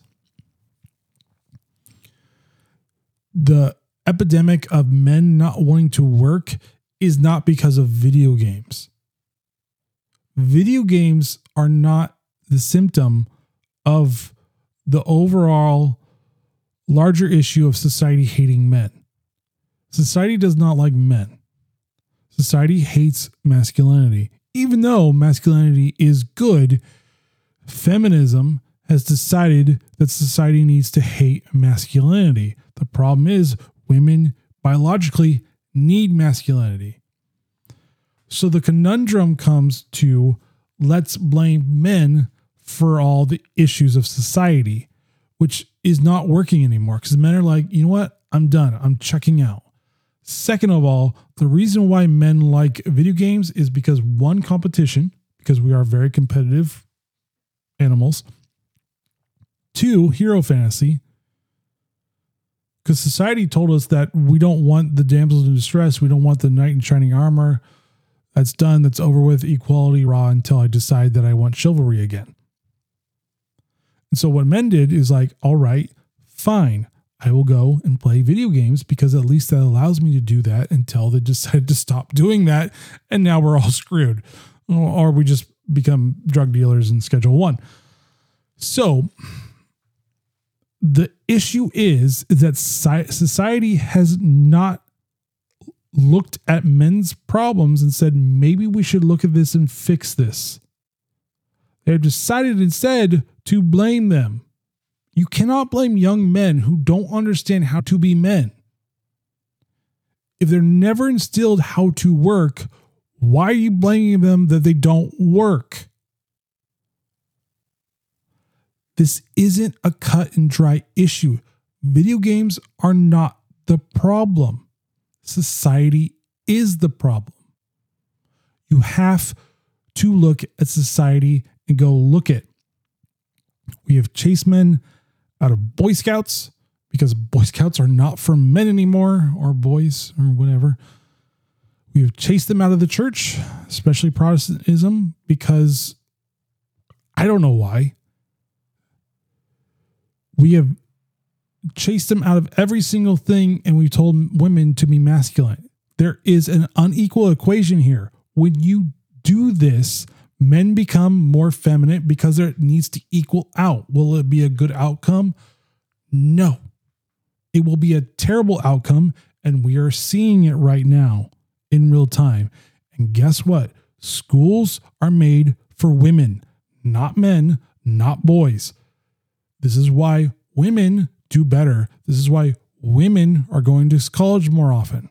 the epidemic of men not wanting to work is not because of video games. Video games are not the symptom of the overall larger issue of society hating men. Society does not like men. Society hates masculinity. Even though masculinity is good, feminism has decided that society needs to hate masculinity. The problem is women biologically need masculinity. So the conundrum comes to, let's blame men for all the issues of society, which is not working anymore because men are like, you know what? I'm done. I'm checking out. Second of all, the reason why men like video games is because, one, competition, because we are very competitive animals. Two, hero fantasy. Because society told us that we don't want the damsels in distress. We don't want the knight in shining armor. That's done. That's over with. Equality raw until I decide that I want chivalry again. And so what men did is like, all right, fine. I will go and play video games because at least that allows me to do that until they decided to stop doing that. And now we're all screwed. Or we just become drug dealers in Schedule One. So the issue is, is that society has not looked at men's problems and said, maybe we should look at this and fix this. They have decided instead to blame them. You cannot blame young men who don't understand how to be men. If they're never instilled how to work, why are you blaming them that they don't work? This isn't a cut and dry issue. Video games are not the problem. Society is the problem. You have to look at society and go, look at, we have chased men out of Boy Scouts because Boy Scouts are not for men anymore, or boys, or whatever. We have chased them out of the church, especially Protestantism, because I don't know why. We have chased them out of every single thing, and we've told women to be masculine. There is an unequal equation here. When you do this, men become more feminine because it needs to equal out. Will it be a good outcome? No. It will be a terrible outcome, and we are seeing it right now in real time. And guess what? Schools are made for women, not men, not boys. This is why women do better. This is why women are going to college more often.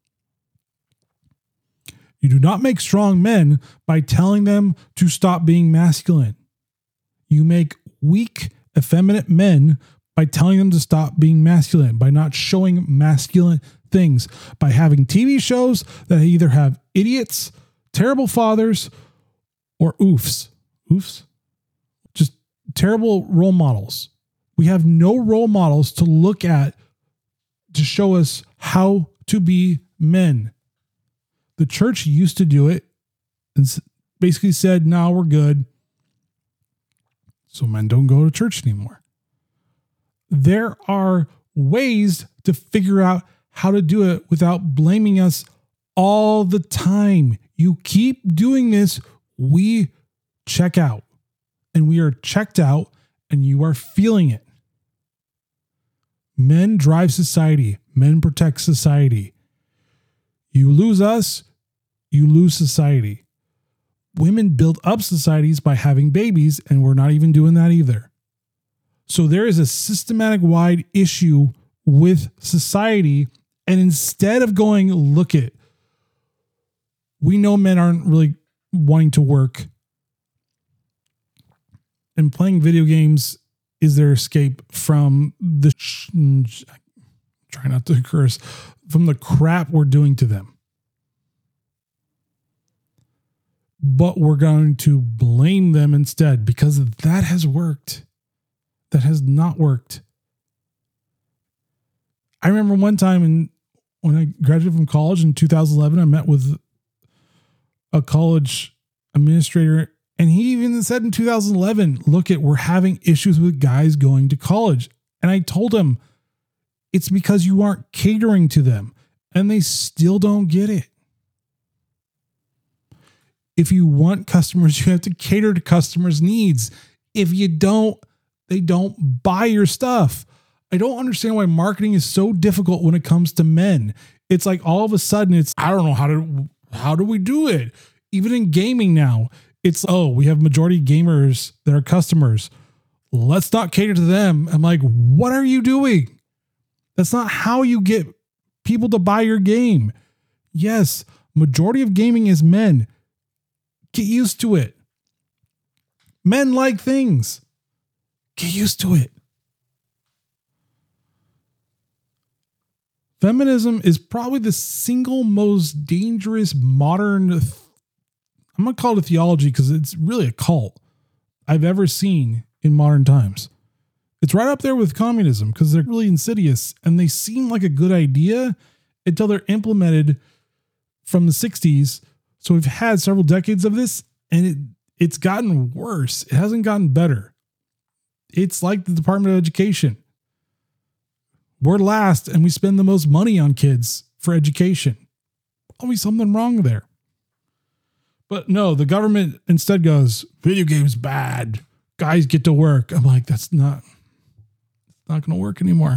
You do not make strong men by telling them to stop being masculine. You make weak, effeminate men by telling them to stop being masculine, by not showing masculine things, by having T V shows that either have idiots, terrible fathers, or oofs. Oofs? Just terrible role models. We have no role models to look at to show us how to be men. The church used to do it and basically said, no, we're good. So men don't go to church anymore. There are ways to figure out how to do it without blaming us all the time. You keep doing this, we check out. And we are checked out, and you are feeling it. Men drive society. Men protect society. You lose us, you lose society. Women build up societies by having babies, and we're not even doing that either. So there is a systematic wide issue with society. And instead of going, look it, we know men aren't really wanting to work, and playing video games is their escape from the, sh- try not to curse, from the crap we're doing to them. But we're going to blame them instead because that has worked. That has not worked. I remember one time in, when I graduated from college in two thousand eleven, I met with a college administrator, and he even said in two thousand eleven, look at, we're having issues with guys going to college. And I told him, it's because you aren't catering to them, and they still don't get it. If you want customers, you have to cater to customers' needs. If you don't, they don't buy your stuff. I don't understand why marketing is so difficult when it comes to men. It's like all of a sudden it's, I don't know how to, how do we do it? Even in gaming now, it's, oh, we have majority gamers that are customers. Let's not cater to them. I'm like, what are you doing? That's not how you get people to buy your game. Yes, majority of gaming is men. Get used to it. Men like things. Get used to it. Feminism is probably the single most dangerous modern, th- I'm going to call it a theology because it's really a cult, I've ever seen in modern times. It's right up there with communism because they're really insidious and they seem like a good idea until they're implemented from the sixties. So we've had several decades of this and it, it's gotten worse. It hasn't gotten better. It's like the Department of Education. We're last and we spend the most money on kids for education. Always something wrong there. But no, the government instead goes, video games bad. Guys get to work. I'm like, that's not, not going to work anymore.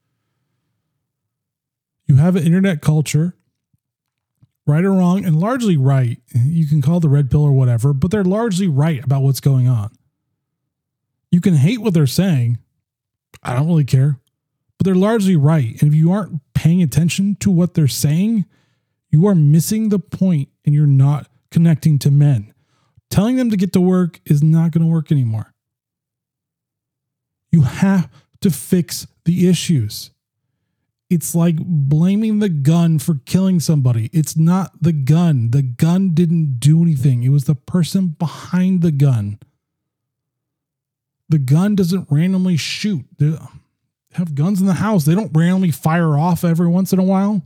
You have an internet culture, right or wrong, and largely right. You can call it the red pill or whatever, but they're largely right about what's going on. You can hate what they're saying. I don't really care, but they're largely right. And if you aren't paying attention to what they're saying, you are missing the point and you're not connecting to men. Telling them to get to work is not going to work anymore. You have to fix the issues. It's like blaming the gun for killing somebody. It's not the gun. The gun didn't do anything. It was the person behind the gun. The gun doesn't randomly shoot. They have guns in the house. They don't randomly fire off every once in a while.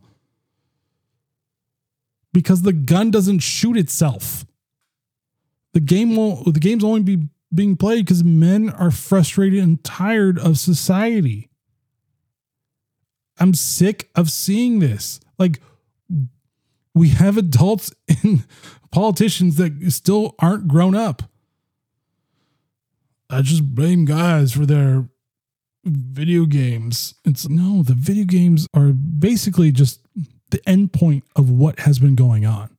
Because the gun doesn't shoot itself. The game will the game's only be being played because men are frustrated and tired of society. I'm sick of seeing this. Like, we have adults and politicians that still aren't grown up. I just blame guys for their video games. It's no, the video games are basically just the end point of what has been going on.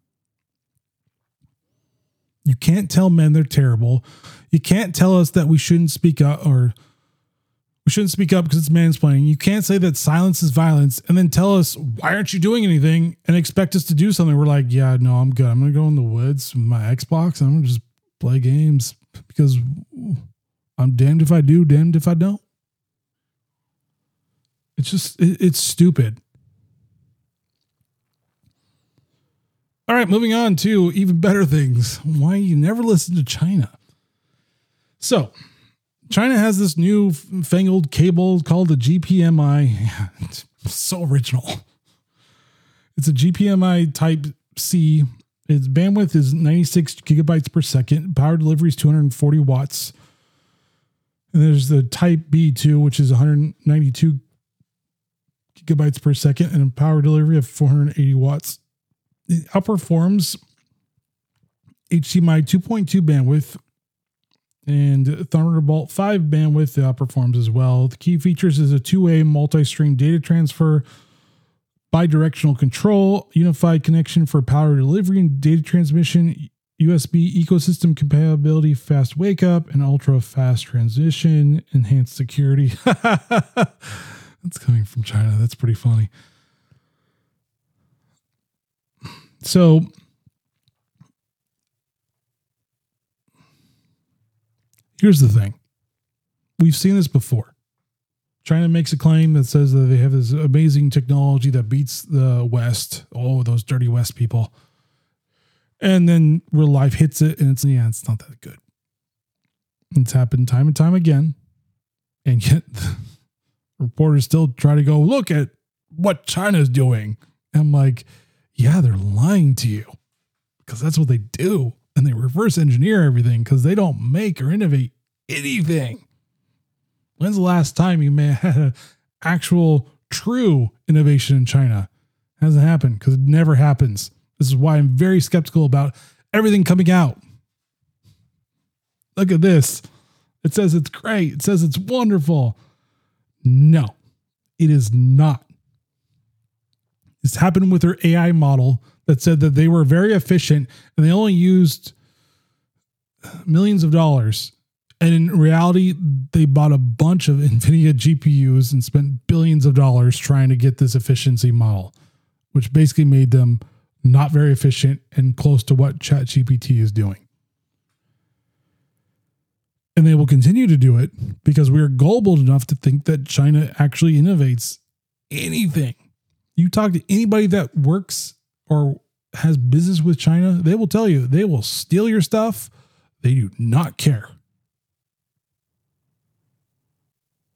You can't tell men they're terrible. You can't tell us that we shouldn't speak up or we shouldn't speak up because it's mansplaining. You can't say that silence is violence and then tell us, why aren't you doing anything, and expect us to do something. We're like, yeah, no, I'm good. I'm going to go in the woods with my Xbox and I'm going to just play games because I'm damned if I do, damned if I don't. It's just, it, it's stupid. All right, moving on to even better things. Why you never listen to China. So, China has this new fangled cable called the G P M I. It's so original. It's a G P M I type C. Its bandwidth is ninety-six gigabytes per second. Power delivery is two hundred forty watts. And there's the type B two, which is one hundred ninety-two gigabytes per second and a power delivery of four hundred eighty watts. It outperforms H D M I two point two bandwidth and Thunderbolt five bandwidth. It outperforms as well. The key features is a two-way multi-stream data transfer, bidirectional control, unified connection for power delivery and data transmission, U S B ecosystem compatibility, fast wake up, and ultra fast transition, enhanced security. That's coming from China. That's pretty funny. So, here's the thing. We've seen this before. China makes a claim that says that they have this amazing technology that beats the West. Oh, those dirty West people. And then real life hits it and it's, yeah, it's not that good. It's happened time and time again. And yet reporters still try to go, look at what China's doing. I'm like, yeah, they're lying to you because that's what they do. And they reverse engineer everything because they don't make or innovate anything. When's the last time you may have had an actual true innovation in China? It hasn't happened because it never happens. This is why I'm very skeptical about everything coming out. Look at this. It says it's great. It says it's wonderful. No, it is not. This happened with their A I model that said that they were very efficient and they only used millions of dollars. And in reality, they bought a bunch of NVIDIA G P Us and spent billions of dollars trying to get this efficiency model, which basically made them not very efficient and close to what ChatGPT is doing. And they will continue to do it because we are gullible enough to think that China actually innovates anything. You talk to anybody that works or has business with China, they will tell you they will steal your stuff. They do not care.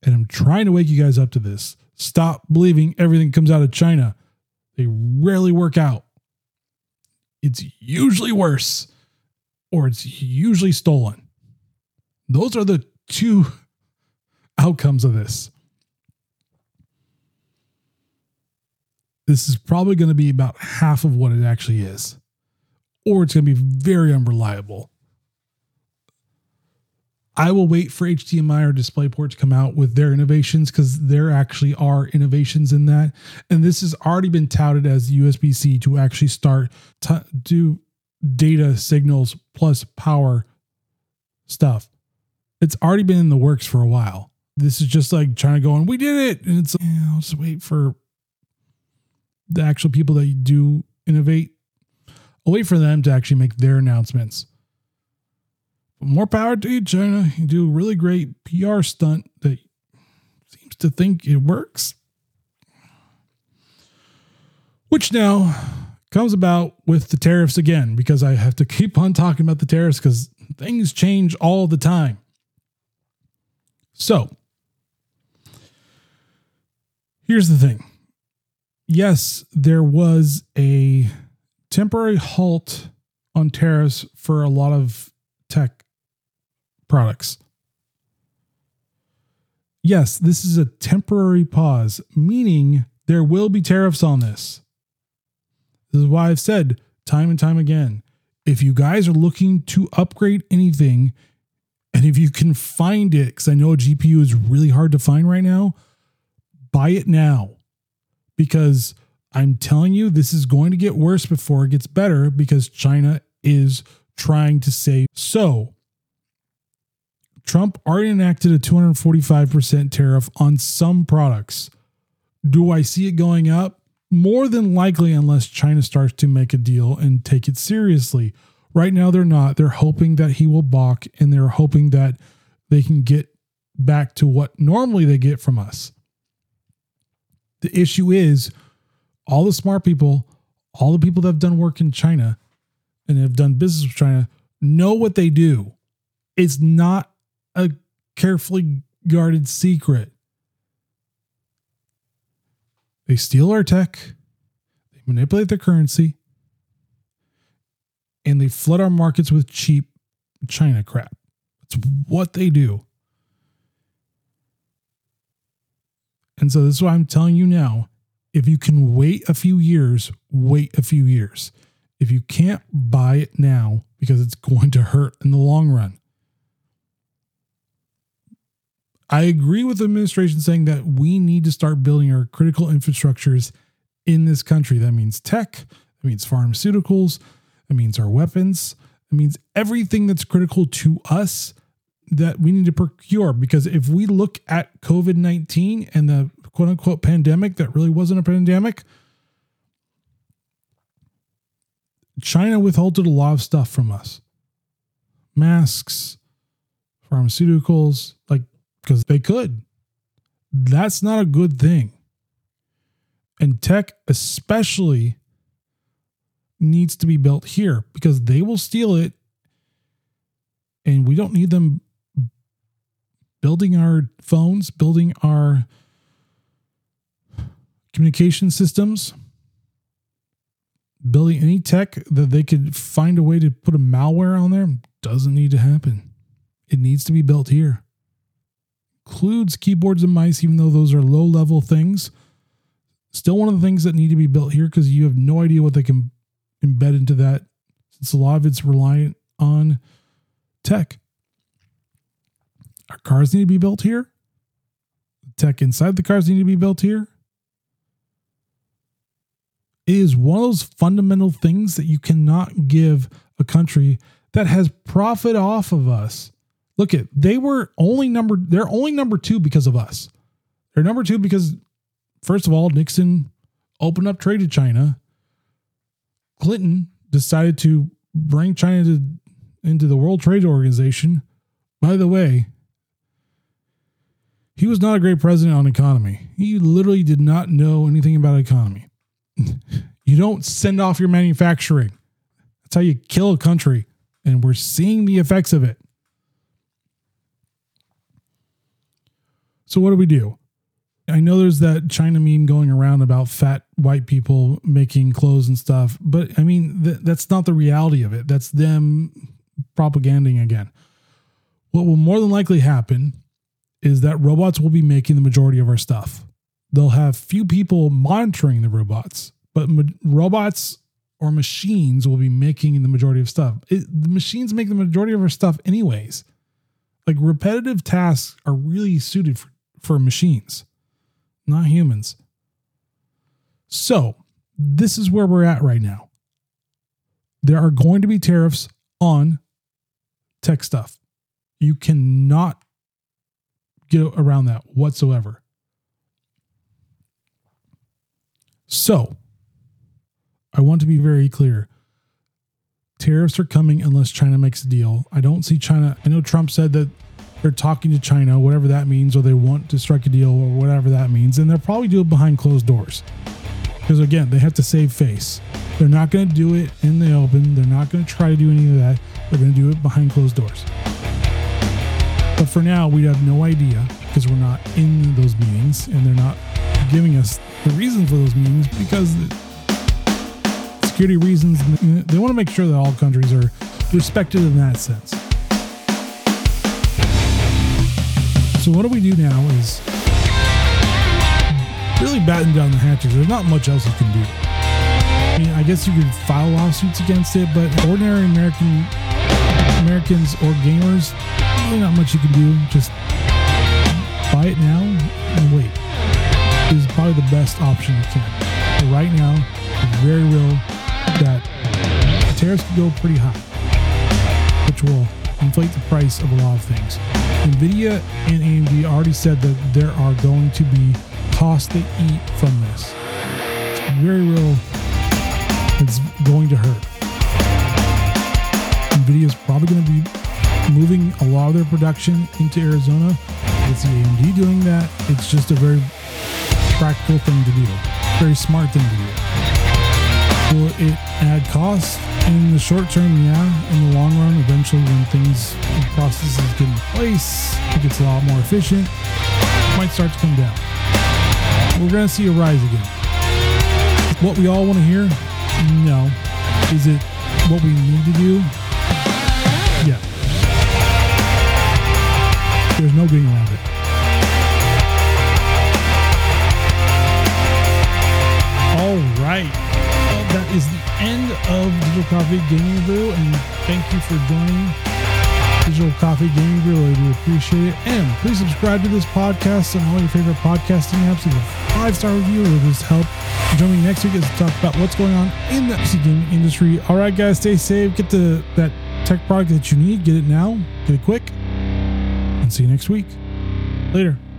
And I'm trying to wake you guys up to this. Stop believing everything comes out of China. They rarely work out. It's usually worse, or it's usually stolen. Those are the two outcomes of this. This is probably going to be about half of what it actually is, or it's going to be very unreliable. I will wait for H D M I or DisplayPort to come out with their innovations, because there actually are innovations in that. And this has already been touted as U S B C to actually start to do data signals plus power stuff. It's already been in the works for a while. This is just like China going, we did it. And it's, yeah, I'll just wait for the actual people that do innovate. I'll wait for them to actually make their announcements. More power to you, China. You do a really great P R stunt that seems to think it works. Which now comes about with the tariffs again, because I have to keep on talking about the tariffs because things change all the time. So, here's the thing. Yes, there was a temporary halt on tariffs for a lot of tech products. Yes, this is a temporary pause, meaning there will be tariffs on this. This is why I've said time and time again, if you guys are looking to upgrade anything, and if you can find it, because I know a G P U is really hard to find right now, buy it now. Because I'm telling you, this is going to get worse before it gets better, because China is trying to say so. Trump already enacted a two hundred forty-five percent tariff on some products. Do I see it going up? More than likely, unless China starts to make a deal and take it seriously. Right now, they're not. They're hoping that he will balk, and they're hoping that they can get back to what normally they get from us. The issue is all the smart people, all the people that have done work in China and have done business with China know what they do. It's not a carefully guarded secret. They steal our tech, they manipulate the currency, and they flood our markets with cheap China crap. That's what they do. And so this is why I'm telling you now, if you can wait a few years, wait a few years. If you can't, buy it now, because it's going to hurt in the long run. I agree with the administration saying that we need to start building our critical infrastructures in this country. That means tech, that means pharmaceuticals, that means our weapons, that means everything that's critical to us that we need to procure. Because if we look at COVID nineteen and the quote unquote pandemic that really wasn't a pandemic, China withholded a lot of stuff from us. Masks, pharmaceuticals, like, because they could. That's not a good thing. And tech especially needs to be built here, because they will steal it, and we don't need them building our phones, building our communication systems, building any tech that they could find a way to put a malware on there. Doesn't need to happen. It needs to be built here. Includes keyboards and mice, even though those are low level things. Still one of the things that need to be built here, because you have no idea what they can embed into that, since a lot of it's reliant on tech. Our cars need to be built here. Tech inside the cars need to be built here. It is one of those fundamental things that you cannot give a country that has profit off of us. Look at, they were only number, they're only number two because of us. They're number two because, first of all, Nixon opened up trade to China. Clinton decided to bring China to, into the World Trade Organization. By the way, he was not a great president on economy. He literally did not know anything about economy. You don't send off your manufacturing. That's how you kill a country. And we're seeing the effects of it. So what do we do? I know there's that China meme going around about fat white people making clothes and stuff, but I mean, th- that's not the reality of it. That's them propaganding again. What will more than likely happen is that robots will be making the majority of our stuff. They'll have few people monitoring the robots, but ma- robots or machines will be making the majority of stuff. It, the machines make the majority of our stuff anyways. Like repetitive tasks are really suited for, for machines, not humans. So this is where we're at right now. There are going to be tariffs on tech stuff. You cannot get around that whatsoever. So I want to be very clear. Tariffs are coming unless China makes a deal. I don't see China. I know Trump said that they're talking to China, whatever that means, or they want to strike a deal or whatever that means. And they'll probably do it behind closed doors. Because again, they have to save face. They're not going to do it in the open. They're not going to try to do any of that. They're going to do it behind closed doors. But for now, we have no idea because we're not in those meetings and they're not giving us the reason for those meetings because security reasons. They want to make sure that all countries are respected in that sense. So what do we do now is really batten down the hatches. There's not much else you can do. I mean, I guess you could file lawsuits against it, but ordinary American Americans or gamers, really not much you can do. Just buy it now and wait. Is probably the best option you can. But right now, it's very real that the tariffs could go pretty high, which will inflate the price of a lot of things. NVIDIA and A M D already said that there are going to be costs they eat from this. It's very real. It's going to hurt. NVIDIA is probably going to be moving a lot of their production into Arizona. It's the A M D doing that. It's just a very practical thing to do. Very smart thing to do. Will it add costs? In the short term, yeah. In the long run, eventually when things and processes get in place, it gets a lot more efficient, it might start to come down. We're going to see a rise again. What we all want to hear? No. Is it what we need to do? Yeah. There's no getting around it. All right. Well, that is the end of Digital Coffee Gaming Brew, and thank you for joining Digital Coffee Gaming Brew. I do appreciate it. And please subscribe to this podcast on all your favorite podcasting apps. Leave a five-star review. It will just help. Join me next week as we talk about what's going on in the P C gaming industry. All right, guys, stay safe. Get the that tech product that you need. Get it now. Get it quick. And see you next week. Later.